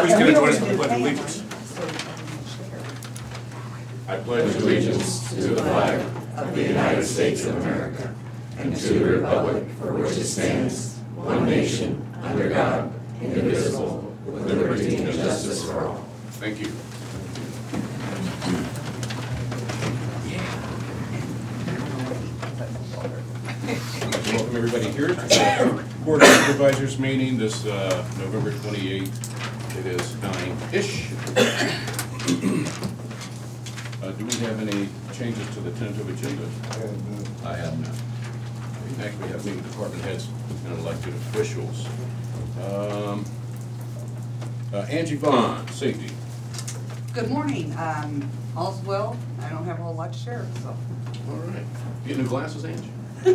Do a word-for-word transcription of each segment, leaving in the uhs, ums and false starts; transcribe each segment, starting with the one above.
Please stand and join us for the pledge of allegiance. I pledge allegiance to the flag of the United States of America and to the republic for which it stands, one nation, under God, indivisible, with liberty and justice for all. Thank you. Welcome everybody here to the Board of Supervisors meeting this uh, November twenty-eighth. It is nine-ish. Uh, do we have any changes to the tentative agenda? I have none. Next, we have meeting department heads and elected officials. Um, uh, Angie Vaughn, safety. Good morning. Um, all's well. I don't have a whole lot to share, so. All right. Get new glasses, Angie? You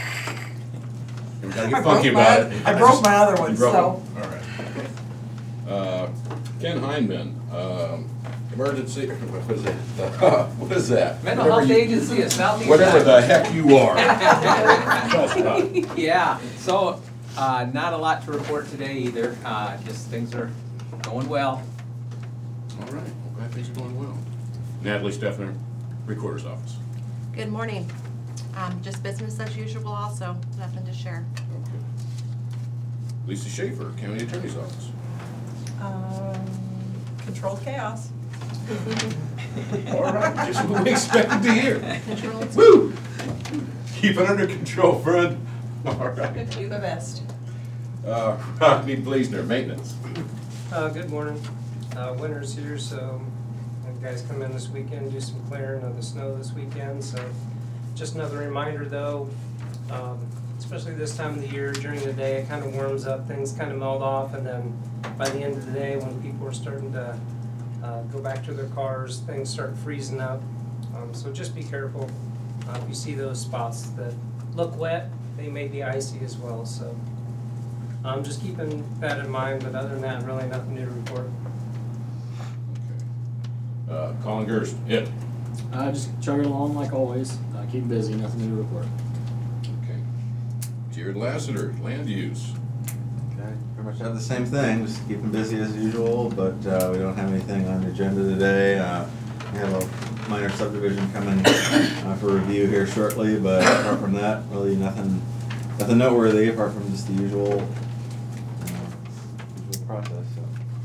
gotta I get broke funky my- about it. I broke my other You one, broke so. them? All right. Uh, Ken Heinman, um, emergency, what is that? What is that? Mental Whatever Health you- Agency of Southeast. Whatever the Iowa. heck you are. Tell us about it. Yeah, so, uh, not a lot to report today either, uh, just things are going well. All right, well, glad things are going well. Natalie Steffner, Recorder's Office. Good morning. Um, just business as usual also, nothing to share. Okay. Lisa Schaefer, County Attorney's Office. Um, controlled chaos. All right, just what we expected to hear. Controlled. Woo! Keep it under control, friend. All right. Do the best. Uh, Rodney Blaisner, Maintenance. Uh, good morning. Uh, winter's here, so you guys come in this weekend, do some clearing of the snow this weekend, so just another reminder though, um, especially this time of the year, during the day, it kind of warms up, things kind of melt off, and then by the end of the day, when people are starting to uh, go back to their cars, things start freezing up. Um, so just be careful. Uh, if you see those spots that look wet, they may be icy as well, so I'm just keeping that in mind, but other than that, really nothing new to report. Uh, Colin Gerst, it. Uh, just chugging along like always, uh, keep busy, nothing new to report. Okay. Jared Lassiter, Land Use. Okay, pretty much have the same thing, just keeping busy as usual, but uh, we don't have anything on the agenda today. Uh, we have a minor subdivision coming uh, for review here shortly, but apart from that, really nothing, nothing noteworthy apart from just the usual, uh, usual process. So.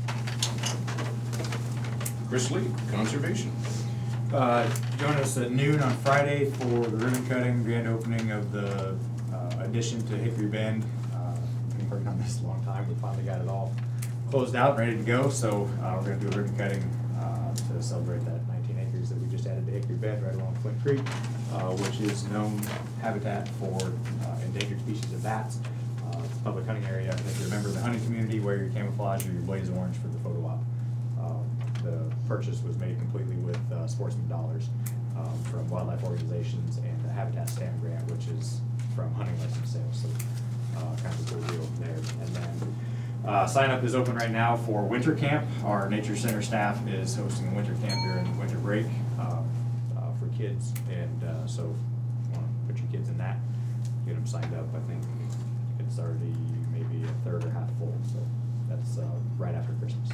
Chris Lee, Conservation. Uh, join us at noon on Friday for the ribbon cutting, grand opening of the uh, addition to Hickory Bend. Uh, we've been working on this a long time. We finally got it all closed out, ready to go. So uh, we're going to do a ribbon cutting uh, to celebrate that nineteen acres that we just added to Hickory Bend right along Flint Creek, uh, which is known habitat for uh, endangered species of bats. Uh, it's a public hunting area. If you're a member of the hunting community, wear your camouflage or your blaze orange for the photo op. Um, the purchase was made completely with uh, sportsman dollars um, from wildlife organizations and the Habitat Stamp Grant, which is from hunting license sales. So uh, kind of a cool deal there. And then uh, sign up is open right now for winter camp. Our nature center staff is hosting a winter camp during winter break uh, uh, for kids, and uh, so if you want to put your kids in that, get them signed up. I think it's already maybe a third or half full, so that's uh, right after Christmas.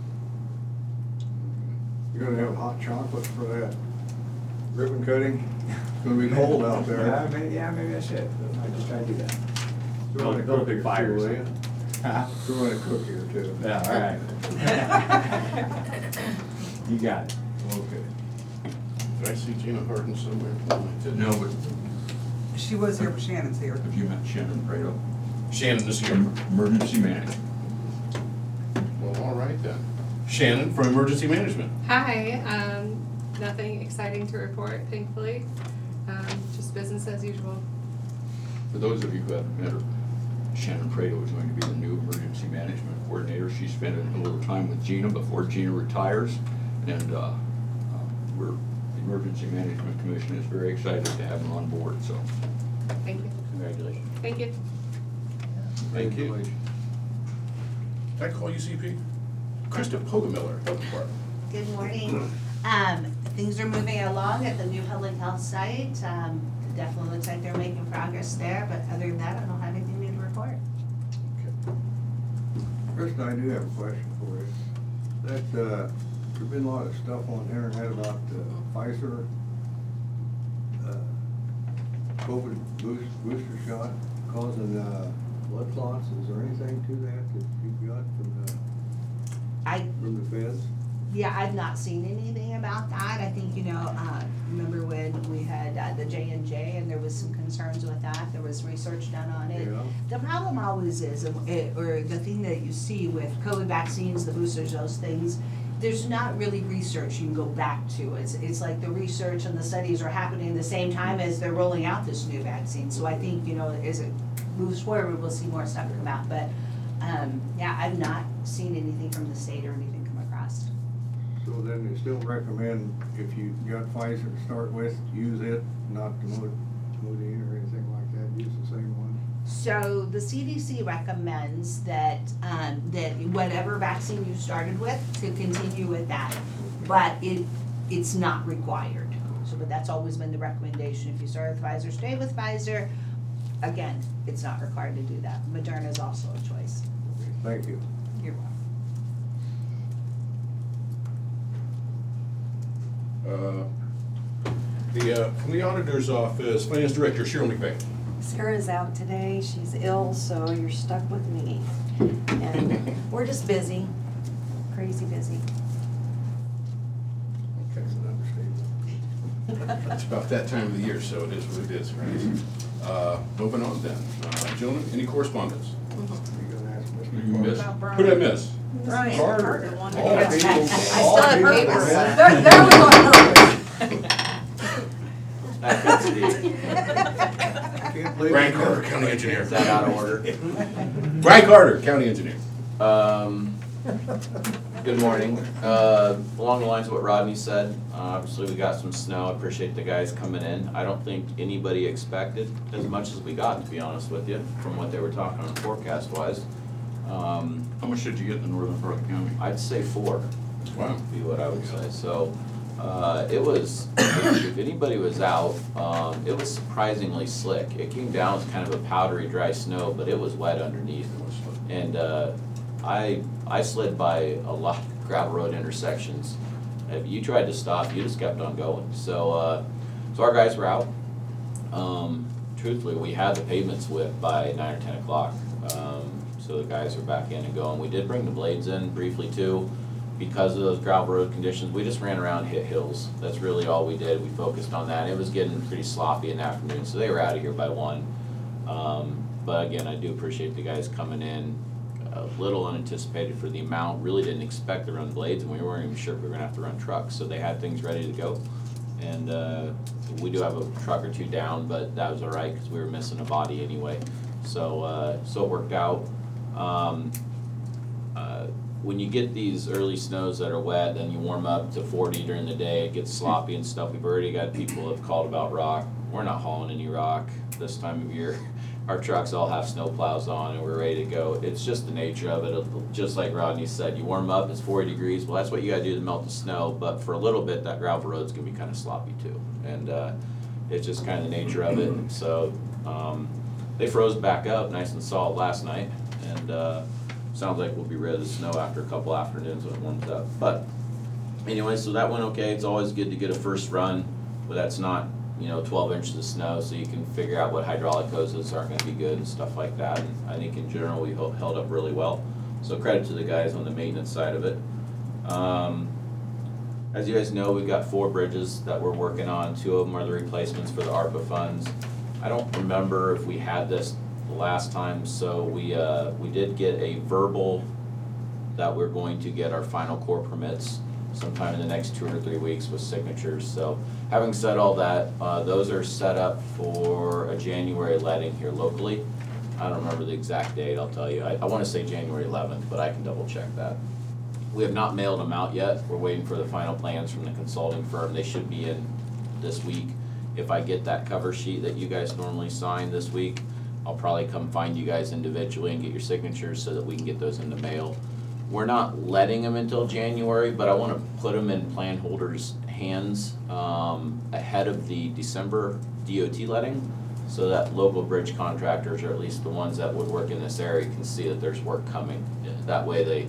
You're gonna have hot chocolate for that ribbon cutting? It's gonna be cold out there. Yeah, maybe, yeah, maybe I should. I just try to do that. Throw in a Build a cookie big or fire. two, or will you? something. Huh? Throw in a cookie or two. Yeah, all right. You got it. Okay. Did I see Gina Harden somewhere? No, I didn't. No, but. She was here, but Shannon's here. If you met Shannon Prado, Shannon is here. emergency management. Well, all right then. Shannon from Emergency Management. Hi, um, nothing exciting to report, thankfully. Um, just business as usual. For those of you who haven't met her, Shannon Prado is going to be the new emergency management coordinator. She spent a little time with Gina before Gina retires, and uh, uh, we're, the Emergency Management Commission is very excited to have them on board, so Thank you. congratulations. Thank you. Thank you. Did I call you C P? Krista Poggemiller, Health Department. Good morning. Um, things are moving along at the new public health site. Um, it definitely looks like they're making progress there, but other than that, I don't have anything new to report. Kristen, I do have a question for you. That, uh, there's been a lot of stuff on the internet about uh, Pfizer, uh, COVID boost, booster shot causing, uh, blood clots. Is there anything to that that you got from the, I, from the feds? yeah, I've not seen anything about that. I think, you know, uh, remember when we had uh, the J and J and there was some concerns with that? There was research done on it. Yeah. The problem always is, uh, it- or the thing that you see with COVID vaccines, the boosters, those things, there's not really research you can go back to. It's, it's like the research and the studies are happening at the same time as they're rolling out this new vaccine. So I think, you know, as it moves forward, we'll see more stuff come out. But, um, yeah, I've not seen anything from the state or anything come across. So then they still recommend, if you got Pfizer to start with, use it, not the Mod- Modine or anything like that, use the same one? So the C D C recommends that, um, that whatever vaccine you started with, to continue with that. But it, it's not required. So, but that's always been the recommendation. If you start with Pfizer, stay with Pfizer. Again, it's not required to do that. Moderna is also a choice. Thank you. You're welcome. Uh, The, uh, from the auditor's office, Finance Director Cheryl McVeigh. Sarah's out today, she's ill, so you're stuck with me. And we're just busy, crazy busy. Okay, so understatement. It's about that time of the year, so it is what it is, right? Uh, moving on then. Uh, gentlemen, any correspondence? You gonna ask Mister You miss? about Brian? Who'd I miss? Brian Carter. Carter wanted All to- people- I all still have people papers. are happy. There, there was on purpose. That fits the, Can't believe Brian it. Carter, County Engineer. is that out of order? Brian Carter, County Engineer. Um, good morning. Uh, along the lines of what Rodney said, uh, obviously we got some snow. I appreciate the guys coming in. I don't think anybody expected as much as we got, to be honest with you, from what they were talking on forecast wise. Um, How much did you get in the northern part of the county? I'd say four. Wow. Would be what I would say. So, uh, it was, if if anybody was out, um, it was surprisingly slick. It came down as kind of a powdery, dry snow, but it was wet underneath. And, uh, I, I slid by a lot of gravel road intersections. If you tried to stop, you just kept on going. So, uh, so our guys were out. Um, truthfully, we had the pavements whipped by nine or ten o'clock. Um, so the guys are back in and going. We did bring the blades in briefly too, because of those gravel road conditions. We just ran around, hit hills. That's really all we did. We focused on that. It was getting pretty sloppy in the afternoon, so they were out of here by one. Um, but again, I do appreciate the guys coming in. A little unanticipated for the amount, really didn't expect to run blades, and we weren't even sure if we were gonna have to run trucks, so they had things ready to go. And, uh, we do have a truck or two down, but that was all right, cause we were missing a body anyway. So, uh, so it worked out. Um, uh, when you get these early snows that are wet, then you warm up to forty during the day, it gets sloppy and stuff. We've already got people who have called about rock. We're not hauling any rock this time of year. Our trucks all have snow plows on and we're ready to go. It's just the nature of it. It'll- just like Rodney said, you warm up, it's forty degrees, well, that's what you gotta do to melt the snow, but for a little bit, that gravel road's gonna be kinda sloppy too. And, uh, it's just kinda the nature of it. So, um, they froze back up nice and solid last night, and, uh, sounds like we'll be rid of the snow after a couple afternoons when it warms up. But, anyway, so that went okay. It's always good to get a first run, but that's not, you know, twelve inches of snow, so you can figure out what hydraulic hoses aren't gonna be good and stuff like that. And I think in general, we held held up really well. So credit to the guys on the maintenance side of it. Um, as you guys know, we've got four bridges that we're working on. Two of them are the replacements for the ARPA funds. I don't remember if we had this the last time, so we, uh, we did get a verbal that we're going to get our final core permits sometime in the next two or three weeks with signatures. So having said all that, uh, those are set up for a January letting here locally. I don't remember the exact date, I'll tell you. I, I wanna say January eleventh, but I can double check that. We have not mailed them out yet. We're waiting for the final plans from the consulting firm. They should be in this week. If I get that cover sheet that you guys normally sign this week, I'll probably come find you guys individually and get your signatures so that we can get those in the mail. We're not letting them until January, but I wanna put them in plan holders' hands, um, ahead of the December D O T letting, so that local bridge contractors, or at least the ones that would work in this area, can see that there's work coming. That way they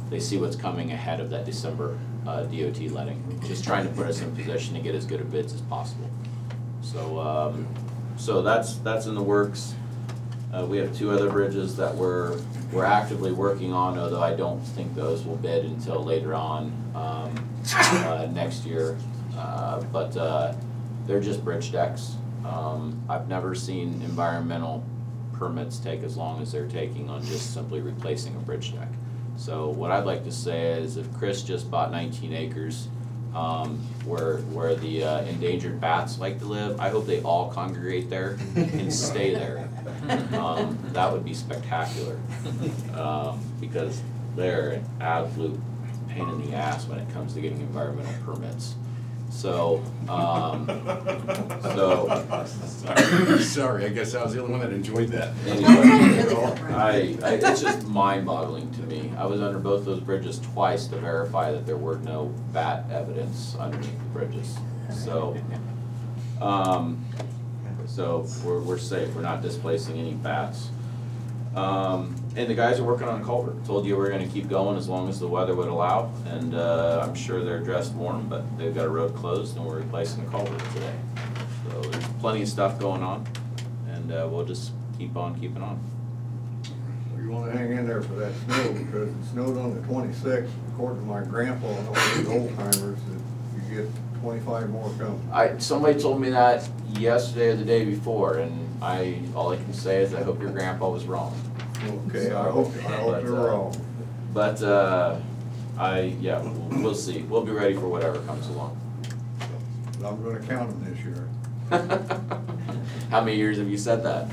they see what's coming ahead of that December uh, D O T letting. Just trying to put us in position to get as good of bids as possible. So, um, so that's, that's in the works. Uh, we have two other bridges that we're, we're actively working on, although I don't think those will bid until later on, um, uh, next year. Uh, but, uh, they're just bridge decks. Um, I've never seen environmental permits take as long as they're taking on just simply replacing a bridge deck. So what I'd like to say is if Chris just bought nineteen acres, um, where, where the uh, endangered bats like to live, I hope they all congregate there and stay there. Um, that would be spectacular, um, because they're an absolute pain in the ass when it comes to getting environmental permits. So, um, so. Sorry, I guess I was the only one that enjoyed that. Anyway, I, I, it's just mind-boggling to me. I was under both those bridges twice to verify that there were no bat evidence underneath the bridges. So, um, so we're, we're safe, we're not displacing any bats. Um, and the guys are working on a culvert. Told you we're gonna keep going as long as the weather would allow, and, uh, I'm sure they're dressed warm, but they've got a road closed and we're replacing the culvert today. So there's plenty of stuff going on, and, uh, we'll just keep on keeping on. You wanna hang in there for that snow, because it snowed on the twenty-sixth, according to my grandpa and all these old timers, that you get twenty-five more coming. I, somebody told me that yesterday or the day before, and I, all I can say is I hope your grandpa was wrong. Okay, I So, hope, I hope but, you're uh, wrong. But, uh, I, yeah, we'll, we'll see. We'll be ready for whatever comes along. But I'm gonna count them this year. How many years have you said that?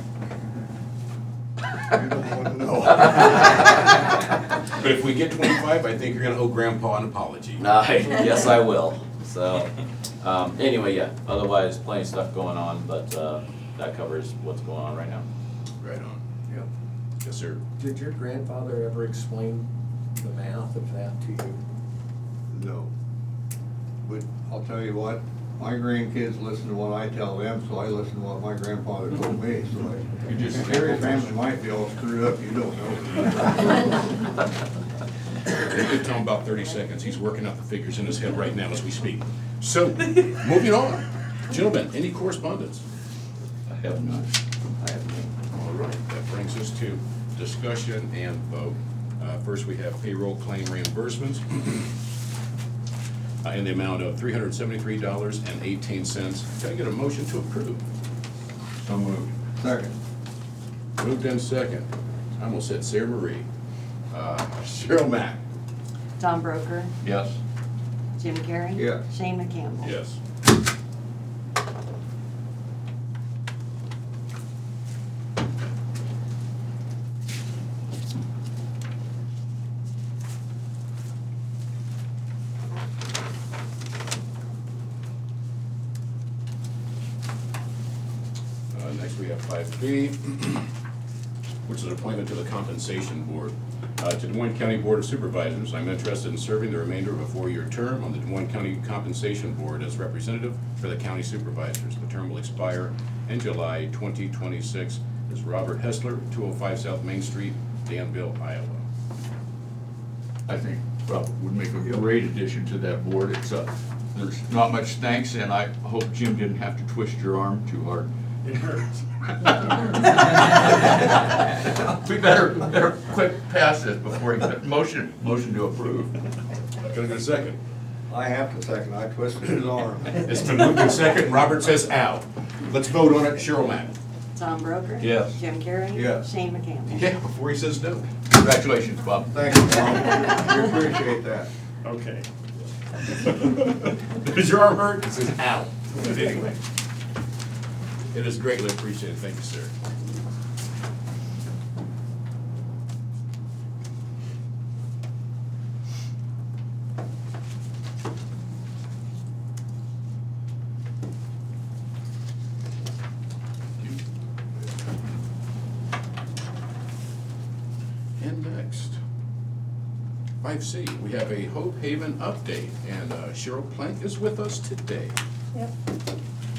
You don't wanna know. But if we get twenty-five, I think you're gonna owe Grandpa an apology. Nah, yes, I will. So, um, anyway, yeah, otherwise plenty of stuff going on, but, uh, that covers what's going on right now. Right on. Yep. Yes, sir. Did your grandfather ever explain the math of that to you? No. But I'll tell you what, my grandkids listen to what I tell them, so I listen to what my grandfather told me, so I. You just- Your family might be all screwed up, you don't know. Give it to him about thirty seconds. He's working out the figures in his head right now as we speak. So, moving on. Gentlemen, any correspondence? I have none. I have none. All right, that brings us to discussion and vote. Uh, First, we have payroll claim reimbursements uh, in the amount of three hundred seventy-three dollars and eighteen cents. Can I get a motion to approve? So moved. Second. Moved in second. I almost said Sarah Marie. Uh, Cheryl Mack. Tom Broker, Yes. Jim Carrey. Yes. Shane McCampbell. Yes. Uh, Next, we have five B, which is an appointment to the Compensation Board. Uh, To Des Moines County Board of Supervisors, I'm interested in serving the remainder of a four-year term on the Des Moines County Compensation Board as representative for the county supervisors. The term will expire in July twenty twenty-six. This is Robert Hessler, two oh five South Main Street, Danville, Iowa. I think Robert would make a great addition to that board. It's, uh, there's not much thanks, and I hope Jim didn't have to twist your arm too hard. It hurts. We better, better quick pass this before he, motion, motion to approve. Can I get a second? I have to second, I twisted his arm. It's been moved in second. Robert says ow. Let's vote on it. Cheryl Mack. Tom Broker. Yes. Jim Carrey. Yes. Shane McCampbell. Yeah, before he says no. Congratulations, Bob. Thank you, Tom. We appreciate that. Okay. Does your arm hurt? It says ow. But anyway. It is greatly appreciated. Thank you, sir. And next, five C, we have a Hope Haven update, and uh, Cheryl Plank is with us today. Yep.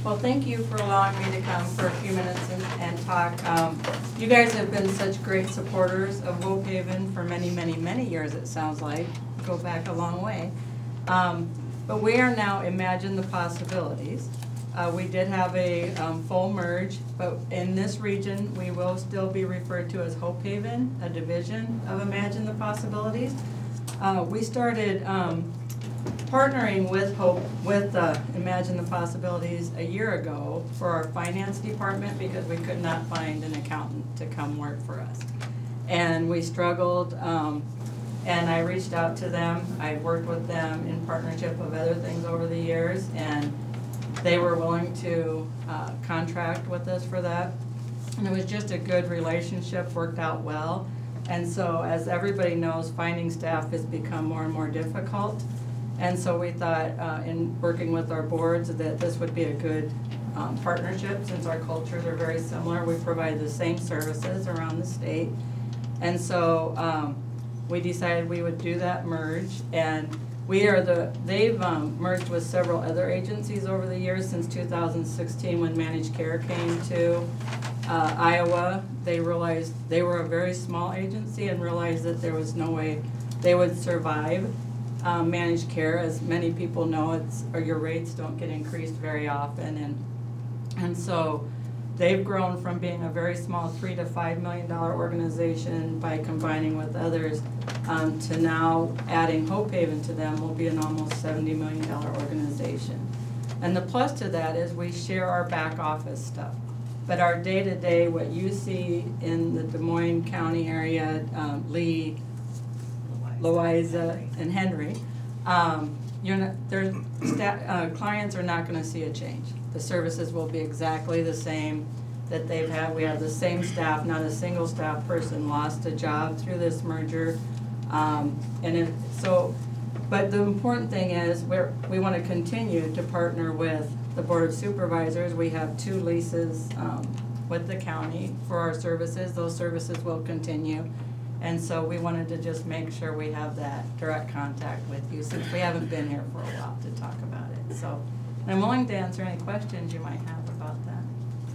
Well, thank you for allowing me to come for a few minutes and, and talk. Um, you guys have been such great supporters of Hope Haven for many, many, many years, it sounds like. Go back a long way. Um, but we are now Imagine the Possibilities. Uh, we did have a um, full merge, but in this region, we will still be referred to as Hope Haven, a division of Imagine the Possibilities. Uh, we started um, partnering with Hope, with uh, Imagine the Possibilities a year ago for our finance department because we could not find an accountant to come work for us. And we struggled, um, and I reached out to them. I worked with them in partnership of other things over the years, and they were willing to uh, contract with us for that. And it was just a good relationship, worked out well. And so as everybody knows, finding staff has become more and more difficult. And so we thought uh, in working with our boards that this would be a good um, partnership since our cultures are very similar. We provide the same services around the state. And so um, we decided we would do that merge. And we are the, they've um, merged with several other agencies over the years since two thousand sixteen when Managed Care came to uh, Iowa. They realized they were a very small agency and realized that there was no way they would survive um, Managed Care. As many people know, it's, or your rates don't get increased very often. And, and so they've grown from being a very small three to five million dollar organization by combining with others um, to now adding Hope Haven to them will be an almost seventy million dollar organization. And the plus to that is we share our back office stuff. But our day-to-day, what you see in the Des Moines County area, um, Lee, Louisa, and Henry, um, you're not, their sta- uh, clients are not gonna see a change. The services will be exactly the same that they've had. We have the same staff, not a single staff person lost a job through this merger. Um, and it, so, but the important thing is we're, we want to continue to partner with the Board of Supervisors. We have two leases um, with the county for our services. Those services will continue. And so we wanted to just make sure we have that direct contact with you since we haven't been here for a while to talk about it. So I'm willing to answer any questions you might have about that.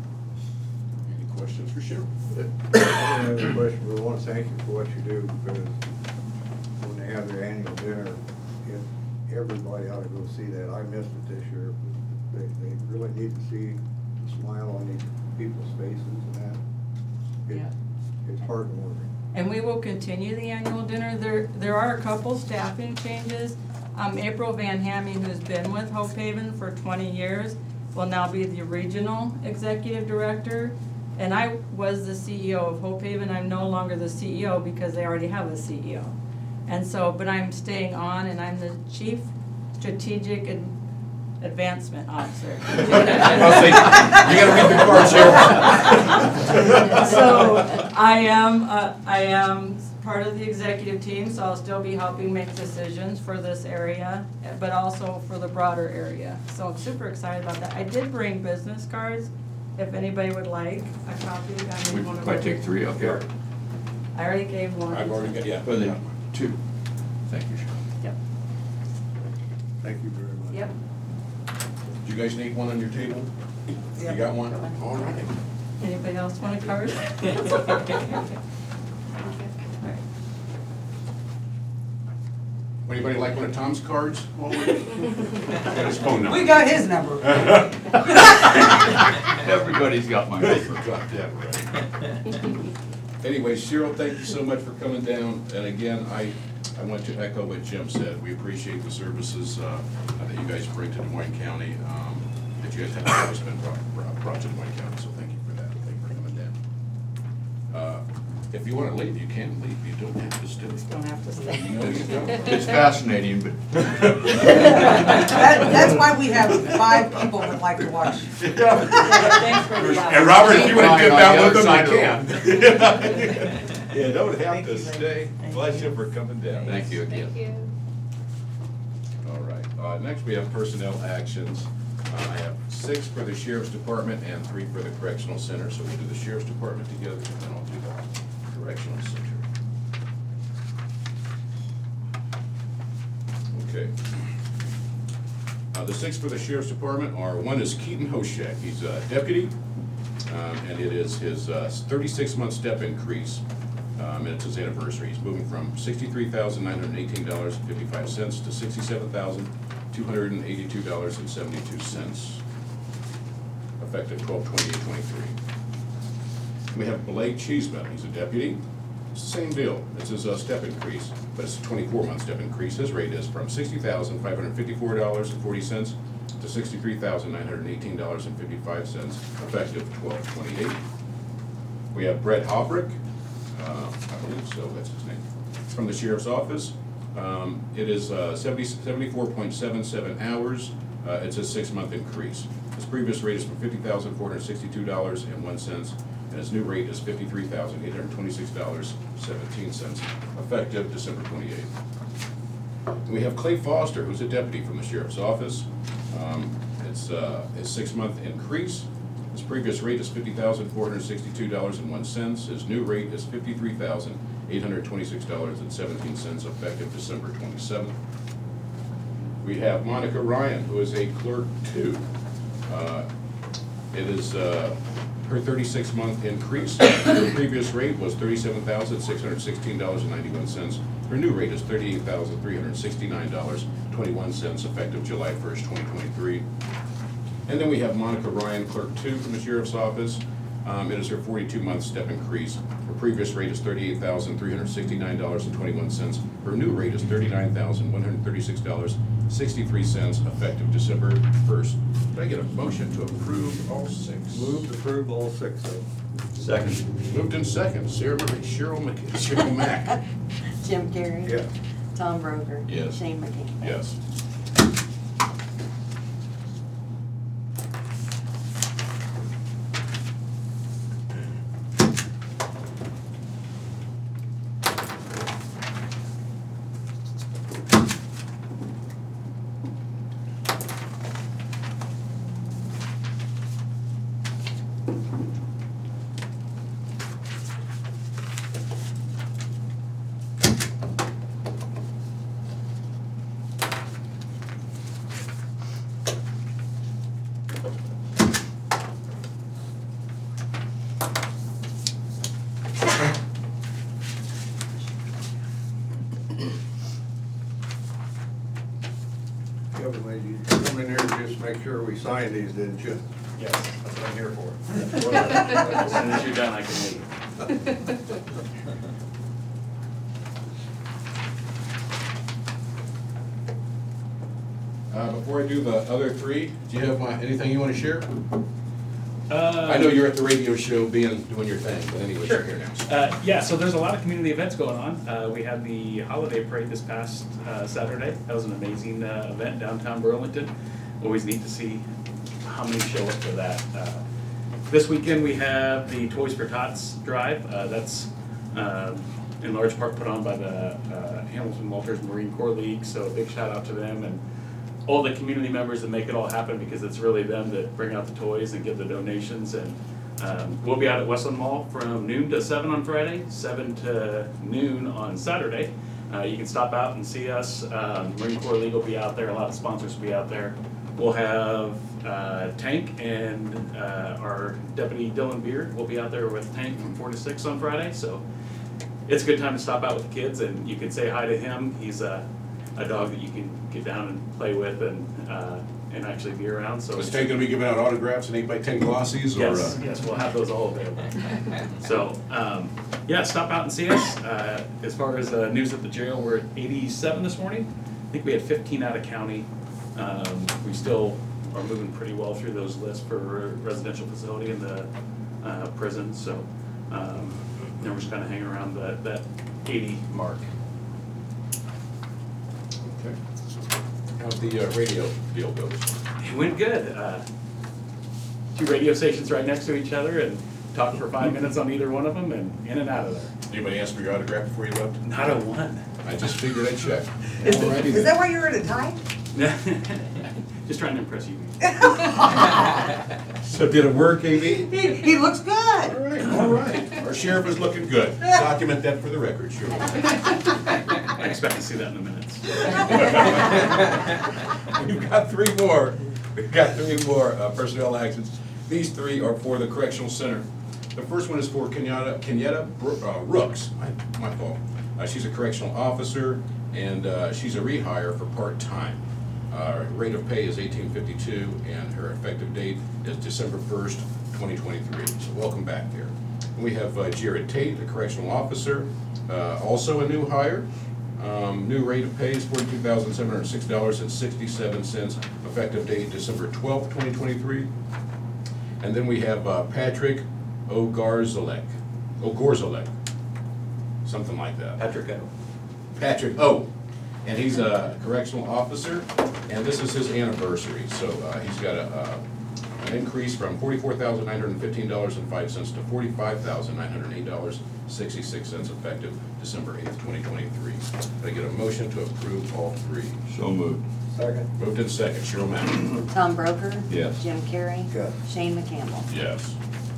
Any questions for Cheryl? I have a question. We want to thank you for what you do because when they have their annual dinner, if everybody ought to go see that. I missed it this year. They, they really need to see the smile on these people's faces and that. It, Yeah. It's heartwarming. And we will continue the annual dinner. There, there are a couple staffing changes. Um, April Van Hammy, who's been with Hope Haven for twenty years, will now be the regional executive director. And I was the C E O of Hope Haven. I'm no longer the C E O because they already have a C E O. And so, but I'm staying on and I'm the chief strategic and advancement officer. I'll say, you gotta read the card, Cheryl. So I am, uh, I am part of the executive team, so I'll still be helping make decisions for this area, but also for the broader area. So I'm super excited about that. I did bring business cards, if anybody would like a copy. I We made one of might them. take three up here. I already gave one. I've already got, yeah. Well, then, two. Thank you, Cheryl. Yep, Thank you very much. yep. Do you guys need one on your table? You got one? All right. Anybody else want a card? Anybody like one of Tom's cards? Got his phone number. We got his number. Everybody's got my number. Got that right. Anyway, Cheryl, thank you so much for coming down. And again, I, I want to echo what Jim said. We appreciate the services uh, that you guys bring to Des Moines County, um, that you guys have always been brought, brought, brought to Des Moines County. So thank you for that. Thank you for coming down. Uh, If you want to leave, you can leave. You don't have to stay. Don't have to stay. No, you don't. It's fascinating, but. That, that's why we have five people that like to watch. Thanks for the. And Robert, if you want to get On down the with other them, side you of can. Yeah, don't have Thank to you, stay. thank Bless you. you for coming down. Thank you again. Thank you. All right, uh, next we have personnel actions. Uh, I have six for the sheriff's department and three for the correctional center. So we'll do the sheriff's department together and then I'll do the correctional center. Okay. Uh, The six for the Sheriff's Department are, one is Keaton Hoshek. He's a deputy, um, and it is his thirty-six month step increase, um, and it's his anniversary. He's moving from sixty-three thousand nine hundred eighteen dollars and fifty-five cents to sixty-seven thousand two hundred eighty-two dollars and seventy-two cents, effective twelve twenty-eight twenty-three. We have Blake Cheeseman. He's a deputy. It's the same deal. It's his uh, step increase, but it's a twenty-four month step increase. His rate is from sixty thousand five hundred fifty-four dollars and forty cents to sixty-three thousand nine hundred eighteen dollars and fifty-five cents, effective twelve twenty-eight. We have Brett Hobrick, uh, I believe so, that's his name, from the Sheriff's Office. Um, it is uh, seventy, seventy-four point seven seven hours. Uh, it's a six month increase. His previous rate is from fifty thousand four hundred sixty-two dollars and one cent, and his new rate is fifty-three thousand eight hundred twenty-six dollars and seventeen cents, effective December twenty-eighth. And we have Clay Foster, who's a deputy from the Sheriff's Office. Um, it's uh, a six month increase. His previous rate is fifty thousand four hundred sixty-two dollars and one cent. His new rate is fifty-three thousand eight hundred twenty-six dollars and seventeen cents, effective December twenty-seventh. We have Monica Ryan, who is a clerk two. Uh, it is uh, her thirty-six month increase. Her previous rate was thirty-seven thousand six hundred sixteen dollars and ninety-one cents. Her new rate is thirty-eight thousand three hundred sixty-nine dollars and twenty-one cents, effective July first, twenty twenty-three. And then we have Monica Ryan, clerk two from the Sheriff's Office. Um, it is her forty-two month step increase. Her previous rate is thirty-eight thousand three hundred sixty-nine dollars and twenty-one cents. Her new rate is thirty-nine thousand one hundred thirty-six dollars and sixty-three cents, effective December first. Did I get a motion to approve all six? Move to approve all six of them. Second. Moved in second. Sarah Marie, Cheryl Mc, Cheryl Mack. Jim Carrey. Yeah. Tom Broger. Yes. Shane McCain. Yes. Everybody, you come in here and just make sure we sign these, didn't you? Yes, that's what I'm here for. As soon as you're done, I can leave. Uh, before I do the other three, do you have uh, anything you want to share? Uh, I know you're at the radio show being, doing your thing, but anyways, you're here now. Uh, yeah, so there's a lot of community events going on. Uh, we had the holiday parade this past uh, Saturday. That was an amazing uh, event downtown Burlington. Always neat to see how many show up for that. Uh, this weekend we have the Toys for Tots drive. Uh, that's uh, in large part put on by the uh, Hamilton Walters Marine Corps League. So a big shout out to them and all the community members that make it all happen, because it's really them that bring out the toys and give the donations. And um, we'll be out at Westland Mall from noon to seven on Friday, seven to noon on Saturday. Uh, you can stop out and see us. Um, Marine Corps League will be out there. A lot of sponsors will be out there. We'll have uh, Tank and uh, our deputy Dylan Beard will be out there with Tank from four to six on Friday. So it's a good time to stop out with the kids, and you can say hi to him. He's a a dog that you can get down and play with and uh, and actually be around. So Is Tank gonna be giving out autographs and eight by ten glossies, or? yes, uh, yes, we'll have those all available. So um, yeah, stop out and see us. Uh, as far as uh, news at the jail, we're at eighty-seven this morning. I think we had fifteen out of county. Um, we still are moving pretty well through those lists for residential facility and the uh, prison. So um, you know, we're just kind of hanging around that that eighty mark. Okay. How's the uh, radio deal goes? It went good. Uh, two radio stations right next to each other, and talked for five minutes on either one of them, and in and out of there. Anybody ask for your autograph before you left? Not a one. I just figured I'd check. Is, Alrighty is then. that why you're at a tie? Just trying to impress you. So did it work, A B? He, he looks good. All right, all right. Our sheriff is looking good. Document that for the record, sure. I expect to see that in the minutes. We've got three more. We've got three more uh, personnel actions. These three are for the correctional center. The first one is for Kenyatta, Kenyatta Bro- uh, Rooks, my, my fault. Uh, she's a correctional officer, and uh, she's a rehire for part-time. Uh, rate of pay is eighteen fifty-two, and her effective date is December first, twenty twenty-three. So welcome back there. And we have uh, Jared Tate, a correctional officer, uh, also a new hire. Um, new rate of pay is forty-two thousand seven hundred six dollars and sixty-seven cents. Effective date December twelfth, twenty twenty-three. And then we have uh, Patrick Ogarzalek, Ogorzalek, something like that. Patrick O. Patrick O. And he's a correctional officer, and this is his anniversary. So uh, he's got a, uh, an increase from forty-four thousand nine hundred fifteen dollars and five cents to forty-five thousand nine hundred eight dollars and sixty-six cents effective December eighth, twenty twenty-three. Can I get a motion to approve all three? So moved. Second. Moved in second. Cheryl Mack. Tom Broker? Yes. Jim Carrey? Yes. Shane McCampbell? Yes.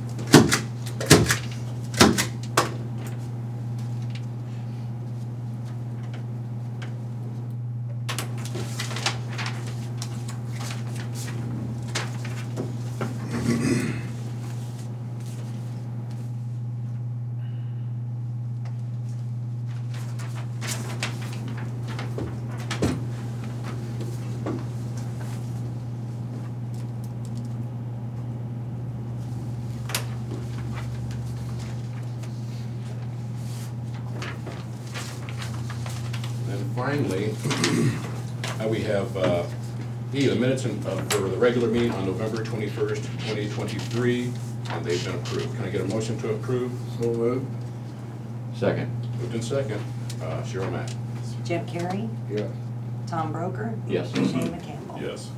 And finally, uh, we have uh, E, the minutes in- uh, for the regular meeting on November twenty-first, twenty twenty-three, and they've been approved. Can I get a motion to approve? So moved. Second. Moved in second. Uh, Cheryl Mack. Jim Carrey? Yes. Tom Broker? Yes. Shane McCampbell? Yes.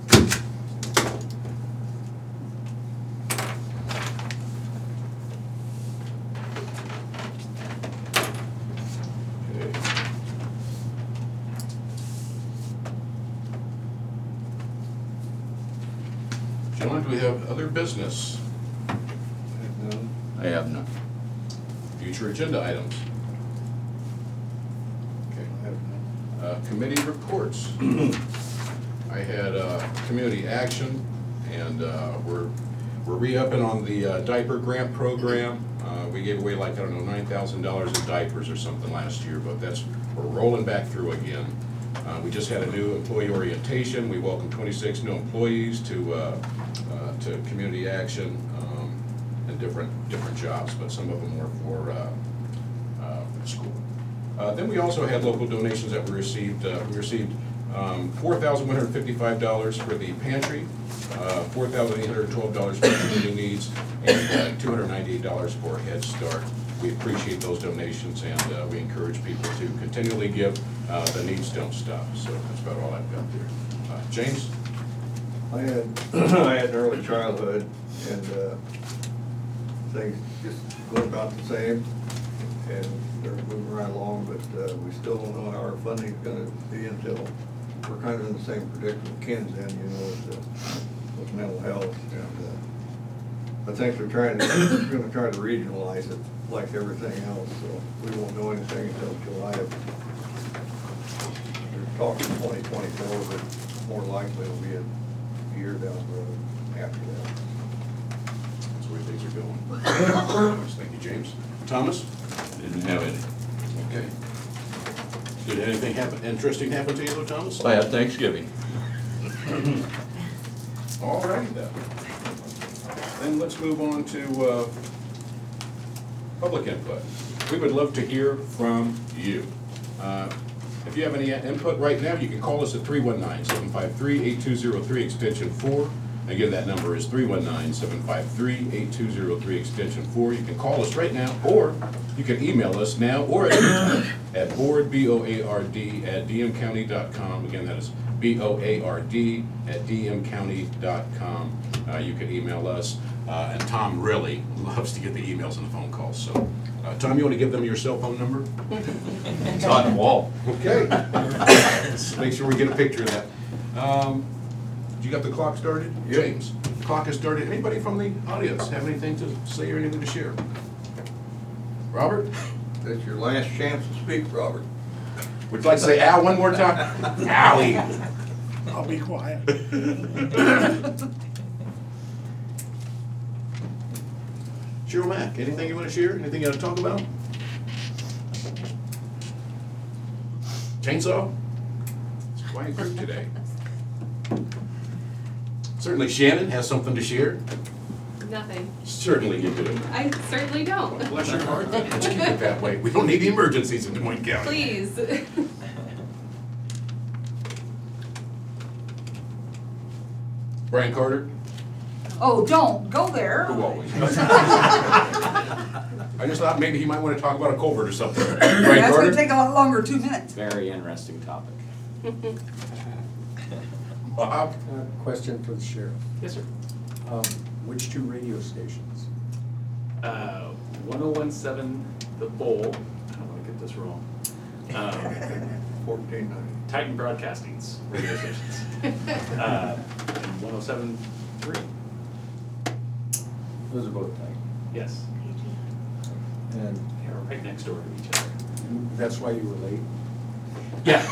Okay. Gentlemen, do we have other business? I have none. Future agenda items? Okay. Uh, Committee reports. I had uh, community action, and uh, we're, we're re-upping on the uh, diaper grant program. Uh, We gave away like, I don't know, nine thousand dollars in diapers or something last year, but that's, we're rolling back through again. Uh, We just had a new employee orientation. We welcomed twenty-six new employees to, uh, uh, to community action um, and different, different jobs, but some of them were for, uh, uh, for the school. Uh, Then we also had local donations that we received. Uh, We received um, four thousand one hundred fifty-five dollars for the pantry, uh, four thousand eight hundred twelve dollars for community needs, and uh, two hundred ninety-eight dollars for Head Start. We appreciate those donations, and uh, we encourage people to continually give. Uh, The needs don't stop, so that's about all I've got there. Uh, James? I had, I had an early childhood, and uh, things just go about the same, and they're moving right along, but uh, we still don't know how our funding's gonna be until we're kind of in the same predicament Ken's in, you know, with, uh, with mental health, and uh, I think they're trying to, they're gonna try to regionalize it like everything else, so we won't know anything until July of, they're talking twenty twenty-four, but more likely it'll be a year down the road after that. That's where things are going. Thank you, James. Thomas? Didn't have any. Okay. Did anything happen, interesting happen to you though, Thomas? I had Thanksgiving. All righty then. Then let's move on to uh, public input. We would love to hear from you. Uh, If you have any input right now, you can call us at three one nine, seven five three, eight two zero three, extension four. Again, that number is three one nine, seven five three, eight two zero three, extension four. You can call us right now, or you can email us now or at any time at board, B O A R D, at d m county dot com. Again, that is B O A R D at d m county dot com. Uh, you can email us, uh, and Tom really loves to get the emails and the phone calls. So, uh, Tom, you want to give them your cell phone number? It's on the wall. Okay. Let's make sure we get a picture of that. Um, You got the clock started? James, the clock has started. Anybody from the audience have anything to say or anything to share? Robert? That's your last chance to speak, Robert. Would you like to say ow one more time? Owie. I'll be quiet. Cheryl Mack, anything you want to share? Anything you want to talk about? Chainsaw? It's a quiet group today. Certainly Shannon has something to share. Nothing. Certainly you do. I certainly don't. Bless your heart. Let's keep it that way. We don't need the emergencies in Des Moines County. Please. Brian Carter? Oh, don't, go there. Who always does. I just thought maybe he might want to talk about a culvert or something. Brian That's Carter? gonna take a lot longer, two minutes. Very interesting topic. Bob? Uh, Question for the sheriff. Yes, sir. Um, Which two radio stations? Uh, one oh one point seven The Bowl, I don't wanna get this wrong. Um, Fourteen ninety. Titan Broadcasting's radio stations. Uh, and one oh seven point three, Those are both tight. yes, And they're right next door to each other. that's why you were late? Yeah.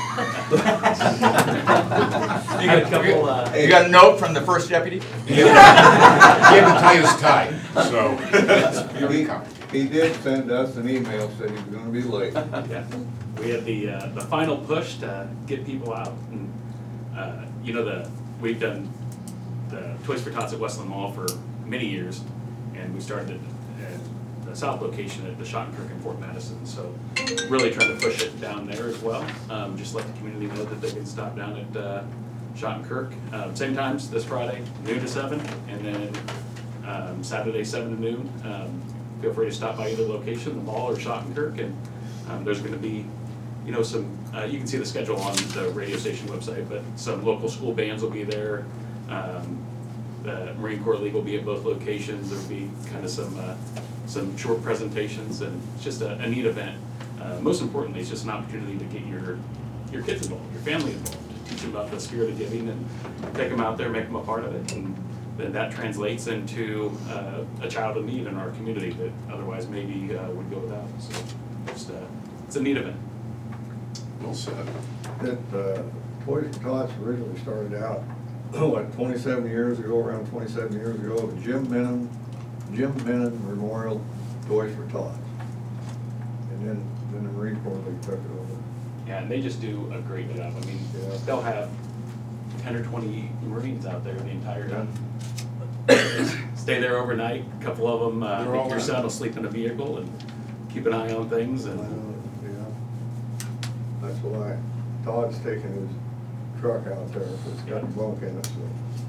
You Had a got, couple, uh, you got a note from the first deputy? He had to tie his tie, so. He, he did send us an email, said he was gonna be late. Yeah, we had the, uh, the final push to get people out, and, uh, you know, the, we've done the Toys for Tots at Westland Mall for many years, and we started at, at the south location at the Schottenkirk in Fort Madison, so really trying to push it down there as well, um, just let the community know that they can stop down at, uh, Schottenkirk, uh, same times, this Friday, noon to seven, and then, um, Saturday, seven to noon. Um, feel free to stop by either location, the mall or Schottenkirk, and, um, there's gonna be, you know, some, uh, you can see the schedule on the radio station website, but some local school bands will be there. Um, the Marine Corps League will be at both locations. There'll be kind of some, uh, some short presentations, and it's just a, a neat event. Uh, most importantly, it's just an opportunity to get your, your kids involved, your family involved, teach them about the spirit of giving, and take them out there, make them a part of it, and then that translates into uh, a child in need in our community that otherwise maybe uh, would go without. So just, uh, it's a neat event. Well said. That, uh, Toys for Tots originally started out, what, twenty-seven years ago, around twenty-seven years ago, the Jim Menon, Jim Menon Memorial Toys for Tots. And then, then the Marine Corps, they took it over. Yeah, and they just do a great job. I mean, Yeah. they'll have ten or twenty Marines out there the entire time. Stay there overnight, a couple of them, uh, They're all your out. son will sleep in a vehicle and keep an eye on things, Uh, and Yeah. That's why Todd's taking his truck out there, if it's got a bunk in it, so.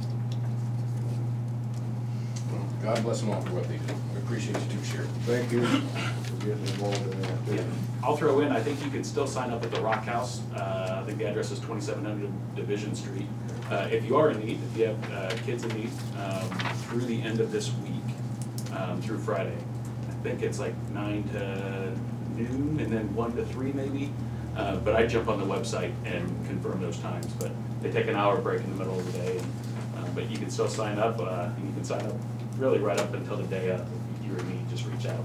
Well, God bless them all for what they do. We appreciate you too, Sheriff. Thank you for getting involved in that, too. yeah. I'll throw in, I think you can still sign up at the Rock House. Uh, I think the address is twenty-seven hundred Division Street. Uh, if you are in need, if you have, uh, kids in need, um, through the end of this week, um, through Friday. I think it's like nine to noon and then one to three maybe. Uh, but I jump on the website and confirm those times, but they take an hour break in the middle of the day. And, uh, but you can still sign up, uh, and you can sign up really right up until the day of. If you're in need, just reach out.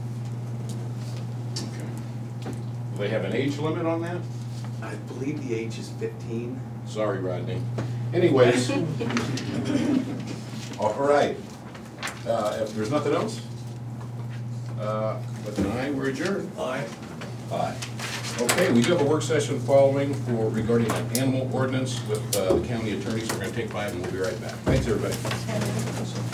Okay. Do they have an age limit on that? I believe the age is fifteen. Sorry, Rodney. Anyways. All right. Uh, if there's nothing else, uh, but tonight we're adjourned. Aye. Aye. Okay, we do have a work session following for regarding an animal ordinance with uh, the county attorney, so we're gonna take five and we'll be right back. Thanks, everybody.